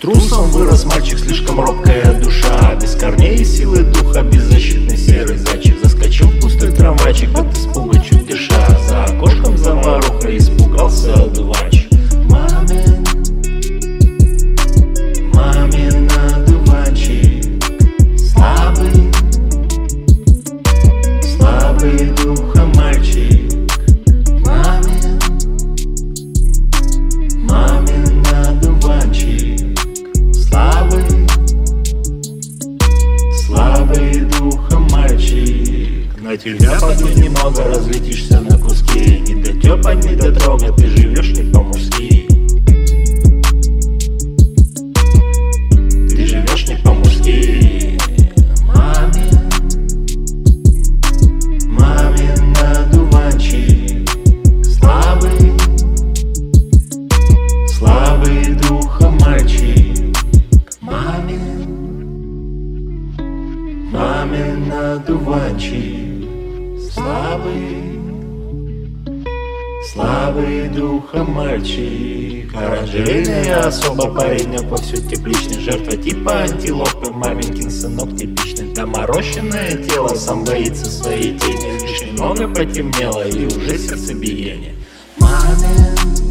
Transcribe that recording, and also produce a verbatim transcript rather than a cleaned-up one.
Трусом вырос мальчик, слишком робкая душа, без корней и силы духа, беззащитный серый зайчик. Заскочил в пустой трамвайчик, от испуга чуть дыша. За окошком заваруха, испугался одуванчик. Мамин, мамин одуванчик, слабый, слабый духом мальчик. Мамин, мамин одуванчик, слабый, слабый духом мальчик. На тебя падает немного, разлетишься на куски. Не дотёпать, не дотрогать, ты живешь не по-мужски. Ты живешь не по-мужски. Мамин, мамин одуванчик, слабый, слабый духом мальчик. Мамин, мамин одуванчик, слабый, слабый духом мальчик. Оранжерейная особа, парень, но повсюду тепличный. Жертва типа антилопы, маменькин сынок типичный. Доморощенное тело, сам боится своей тени. Лишь немного потемнело и уже сердцебиение. Мамин,